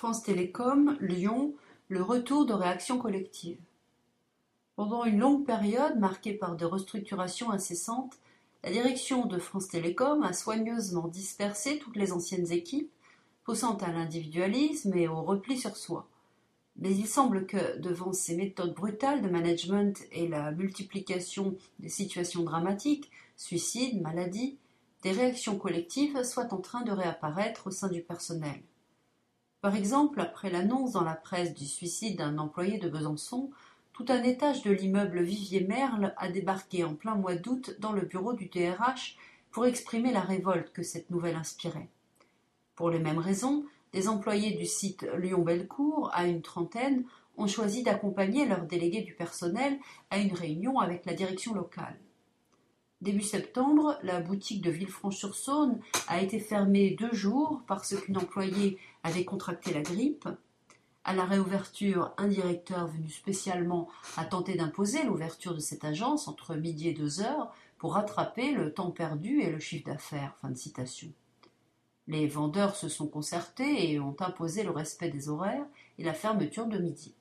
France Télécom, Lyon, le retour de réactions collectives. Pendant une longue période marquée par des restructurations incessantes, la direction de France Télécom a soigneusement dispersé toutes les anciennes équipes, poussant à l'individualisme et au repli sur soi. Mais il semble que, devant ces méthodes brutales de management et la multiplication des situations dramatiques, suicides, maladies, des réactions collectives soient en train de réapparaître au sein du personnel. Par exemple, après l'annonce dans la presse du suicide d'un employé de Besançon, tout un étage de l'immeuble Vivier-Merle a débarqué en plein mois d'août dans le bureau du DRH pour exprimer la révolte que cette nouvelle inspirait. Pour les mêmes raisons, des employés du site Lyon-Bellecour, à une trentaine, ont choisi d'accompagner leurs délégués du personnel à une réunion avec la direction locale. Début septembre, la boutique de Villefranche-sur-Saône a été fermée 2 jours parce qu'une employée avait contracté la grippe. À la réouverture, un directeur venu spécialement a tenté d'imposer l'ouverture de cette agence entre midi et 2 heures pour rattraper le temps perdu et le chiffre d'affaires. Fin de citation. Les vendeurs se sont concertés et ont imposé le respect des horaires et la fermeture de midi.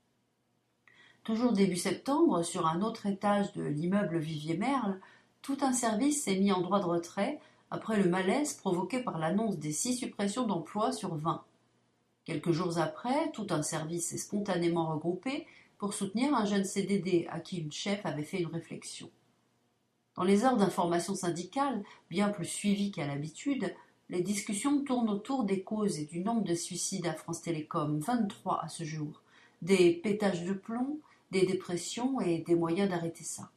Toujours début septembre, sur un autre étage de l'immeuble Vivier-Merle, tout un service s'est mis en droit de retrait après le malaise provoqué par l'annonce des 6 suppressions d'emplois sur 20. Quelques jours après, tout un service s'est spontanément regroupé pour soutenir un jeune CDD à qui une chef avait fait une réflexion. Dans les heures d'information syndicale, bien plus suivies qu'à l'habitude, les discussions tournent autour des causes et du nombre de suicides à France Télécom, 23 à ce jour, des pétages de plomb, des dépressions et des moyens d'arrêter ça.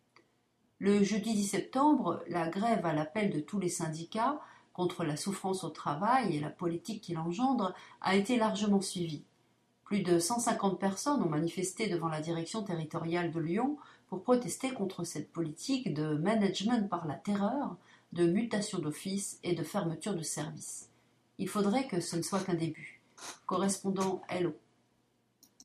Le jeudi 10 septembre, la grève à l'appel de tous les syndicats contre la souffrance au travail et la politique qui l'engendre a été largement suivie. Plus de 150 personnes ont manifesté devant la direction territoriale de Lyon pour protester contre cette politique de management par la terreur, de mutation d'office et de fermeture de services. Il faudrait que ce ne soit qu'un début. Correspondant Hello.